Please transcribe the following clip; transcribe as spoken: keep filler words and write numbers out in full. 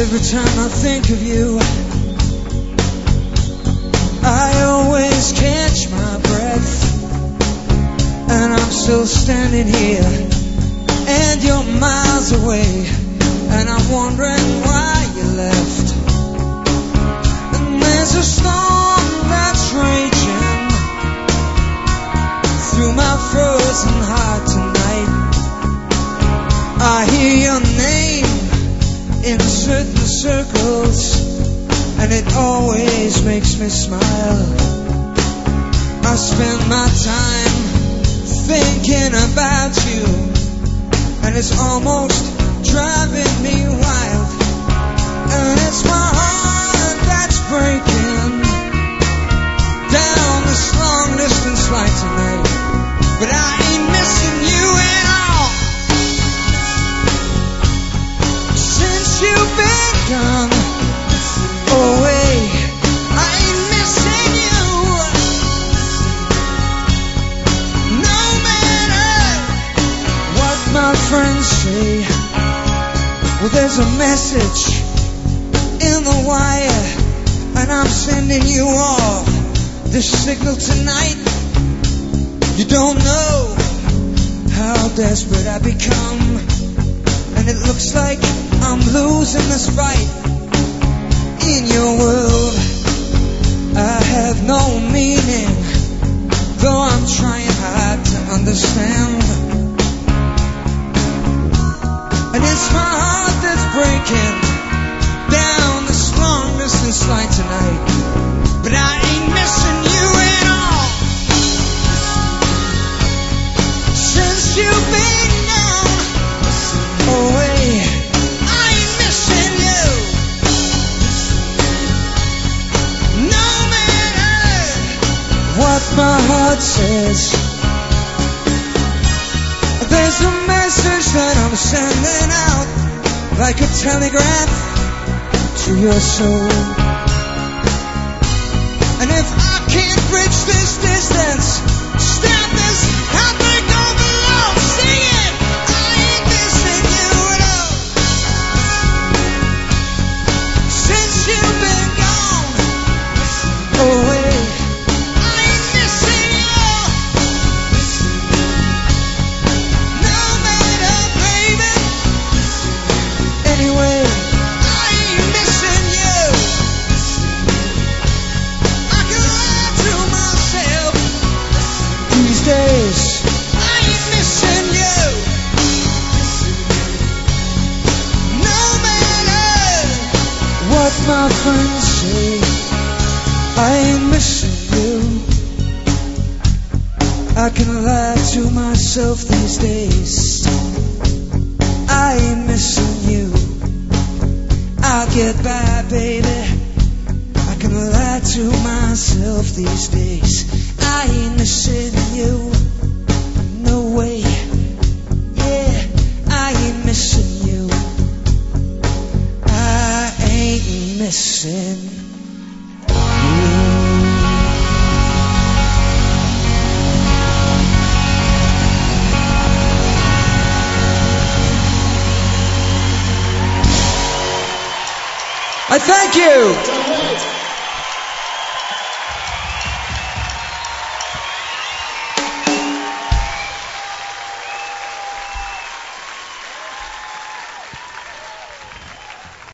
Every time I think of you, I always catch my breath. And I'm still standing here, and you're miles away, and I'm wondering why you left. And there's a storm that's raging through my frozen heart tonight. I hear your name in certain circles, and it always makes me smile. I spend my time thinking about you, and it's almost driving me wild. And it's my heart that's breaking down this long distance flight tonight. But I ain't missing you at all. Since you've been gone away, I ain't missing you. No matter what my friends say, well, there's a message in the wire, and I'm sending you all this signal tonight. You don't know how desperate I become, and it looks like I'm losing this fight. In your world, I have no meaning, though I'm trying hard to understand. And it's my heart that's breaking down this long distance flight tonight. But I ain't missing you at all. Since you've been gone away, I ain't missing you. No matter what my heart says, there's a message that I'm sending out, like a telegraph to your soul. And if I can't bridge this distance, stop this heartbreak all below, sing it, I ain't missing you at all. Since you've been gone away, I ain't missing you. No matter, baby. Anyway, I ain't missing you. I can lie to myself these days. I ain't missing you. No matter what my friends say, I ain't missing you. I can lie to myself these days. I ain't missing you. I'll get by, baby. I can lie to myself these days. I ain't missing you. No way. Yeah, I ain't missing you. I ain't missing you. I thank you.